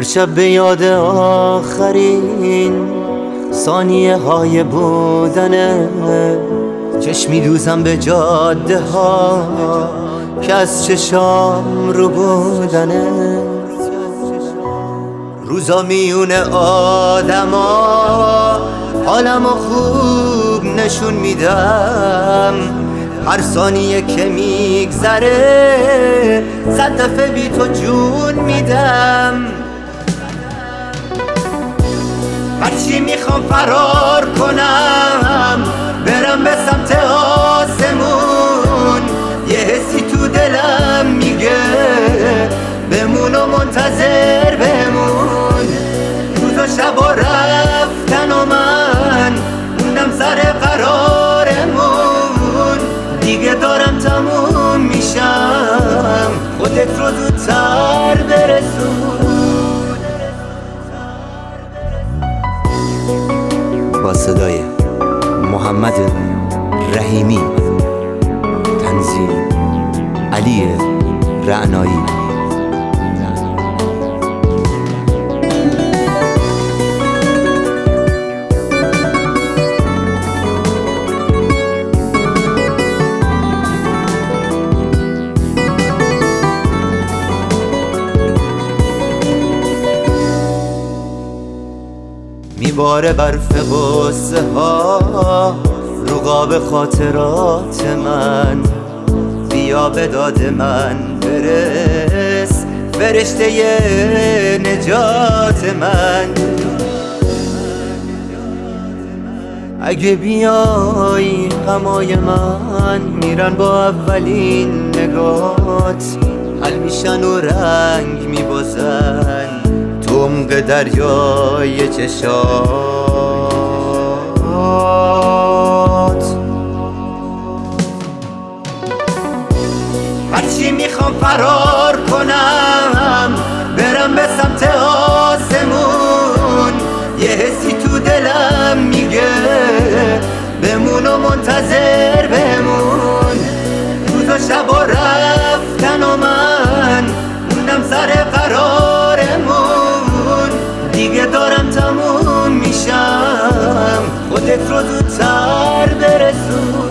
شب به یاد آخرین ثانیه های بودنه، چشم میدوزم به جاده ها که از چشام رو بودنه. روزا میونه آدما حالمو خوب نشون میدم، هر ثانیه که میگذره 100 دفعه بی تو جون میدم. هرچی میخوام فرار کنم، برم به سمت آسمون، یه حسی تو دلم میگه بمون و منتظر بمون. روزا شبا رفتن و من موندم سر قرارمون، دیگه دارم تموم میشم، خودت رو زودتر برسون. با صدای محمد رحیمی، تنظیم علی رعنایی. میباره برف غصه ها رو قاب خاطرات من، بیا به داد من برس فرشته نجات من. اگه بیای غمای من میرن با اولین نگات، حل میشن و رنگ میبازن تو عمق دریای چشات. هرچی میخوام فرار کنم، برم به سمت آسمون، یه حسی تو دلم میگه بمون و منتظر بمون. روزا شبا رفتن و من موندم سر قرارمون، دیگه دارم تموم میشم، خودت رو زودتر برسون.